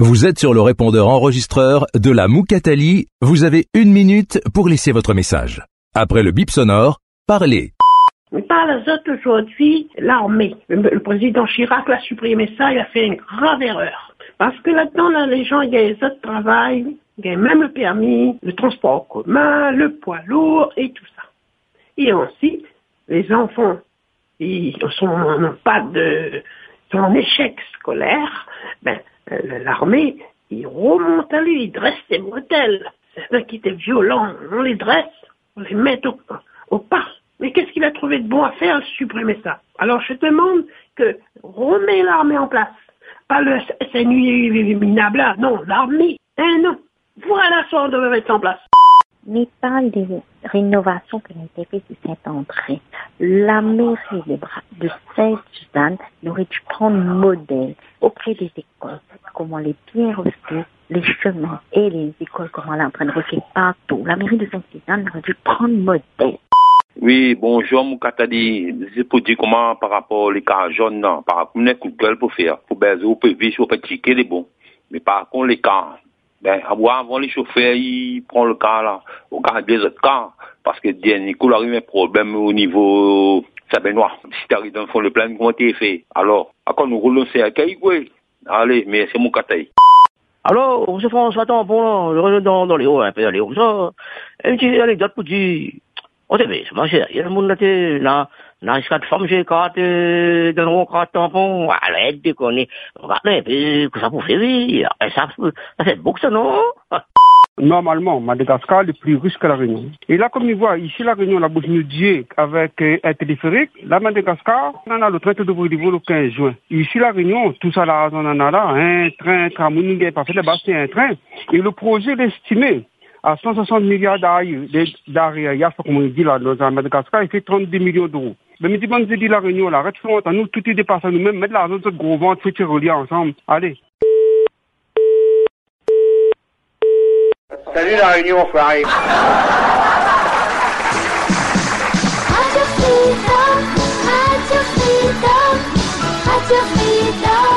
Vous êtes sur le répondeur enregistreur de la Moukatali. Vous avez 1 minute pour laisser votre message. Après le bip sonore, parlez. Mais par les autres aujourd'hui, l'armée. Le président Chirac l'a supprimé ça, il a fait une grave erreur. Parce que là-dedans, là, les gens, il y a les autres travail, il y a même le permis, le transport en commun, le poids lourd et tout ça. Et ensuite, les enfants, ils sont en échec scolaire, l'armée, ils remontent à lui, ils dressent des modèles. Certains qui étaient violents, on les dresse, on les met au pas. Mais qu'est-ce qu'il a trouvé de bon à faire, supprimer ça? Alors je demande que remet l'armée en place. Pas le SNU minable là, non, l'armée. Non. Voilà ce qu'on devait mettre en place. Mais parle des rénovations qui ont été faites sur Saint-André. La mairie de Saint-Suzanne aurait dû prendre modèle auprès des écoles. Comment les bien refaire, les chemins et les écoles, comment elle est en train de refaire partout. La mairie de Saint-Suzanne aurait dû prendre modèle. Oui, bonjour Moukatali. C'est pour dire comment par rapport aux cas jaunes, par rapport à coup de gueule pour faire. Pour baiser au PV, sur petit ticket, les bons. Mais par contre, les cas, avant les chauffeurs, ils prennent le cas là, au cas des autres cas, parce que dernier coup, il arrive un problème au niveau Sabenois. Si tu arrives dans le fond, le plan, comment tu es fait? Alors, quand nous roulons, c'est à Caïgoué. Allez, mais c'est Moukatali. Alors, M. François Tampon, là, dans les hauts, un peu dans les hauts, ça, une petite anecdote pour dire, on sait, c'est ma chère, il y a le monde là, dans les 4 femmes, j'ai 4, dans le 4 tampons, arrête de connaître, regardez un peu, que ça pour faire rire, ça fait beaucoup ça, non? Normalement, Madagascar est plus riche que la Réunion. Et là, comme on voit, ici, la Réunion, la bouche nous dit avec un téléphérique. Là, Madagascar, on a le train de niveau le 15 juin. Ici, la Réunion, tout ça là, on en a là, un train, tramway, parfait, là-bas, c'est un train. Et le projet est estimé à 160 milliards d'arrière, comme on dit là, dans Madagascar, il fait 32 millions d'euros. Mais me demande de dire la Réunion, là, arrête à nous, tout est dépassé à nous-mêmes, mettre l'argent de notre gros ventre, fait tirer relier ensemble. Allez. Salut la Réunion, enfoiré. Radio Freedom, Radio Freedom, Radio Freedom.